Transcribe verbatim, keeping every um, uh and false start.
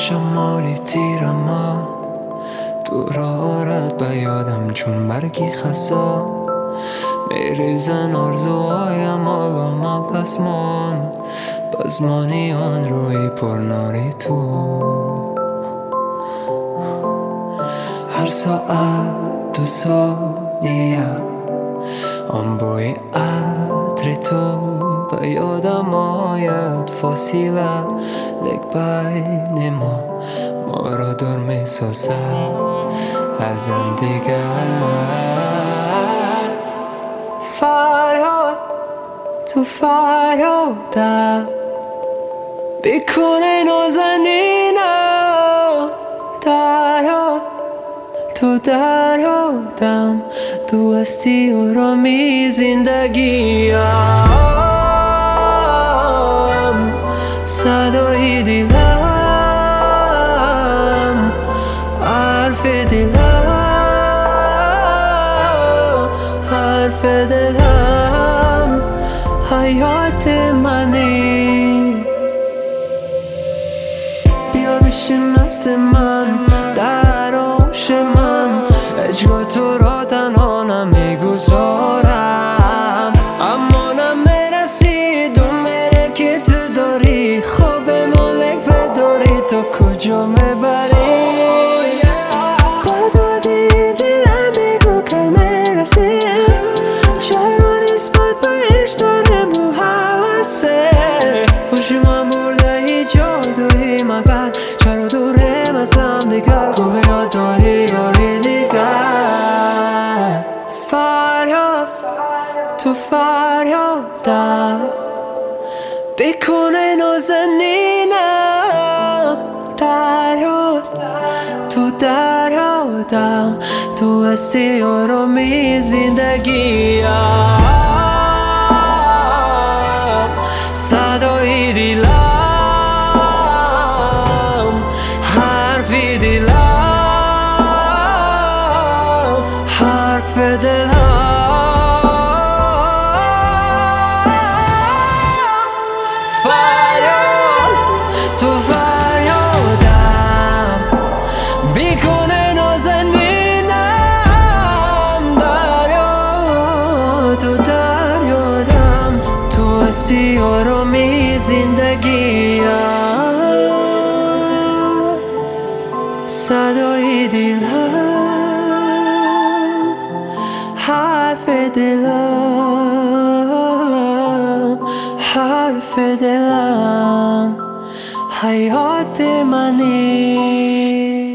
شمالی تیرم ها دور آرد به یادم چون مرگی خسا میریزن آرزوهایم حالا من پسمان بزمانی آن روی پرناری تو هر ساعت دو ثانیه آن بوی عطر تو به یادم آید فاصله لک بین ما ما را دور می سازد از هم دیگر فریاد تو فریادم بیکنه نازنینم دریا تو دریادم تو هستی آرامی زندگیم صدای دلم حرف دلم حرف دلم حیات منی بیا بشین نزد من در آغوش من هیچگاه تو را تنها نمیگذارم اما نمیرسی دو میره که تو داری خواب مالک بداری تو کجا میبری با دادی دلم بگو که میرسی چرا نسبت بهش دارم رو حوثه خوشی من برده هیچ جادویی مگر چرا دورم از هم دیگر گوه یاد داری یاری دیگر فریاد تو فریادم بیکنه نازنینم دریا تو دریادم تو هستی آرامی زندگیم صدای دلم حرفی دلم حرف دلم فریاد تو فریادم بیکنه نازنینم دریا تو دریادم تو هستی آرامی زندگیم صدای دلم حرف دلم حرف دلم حیات منی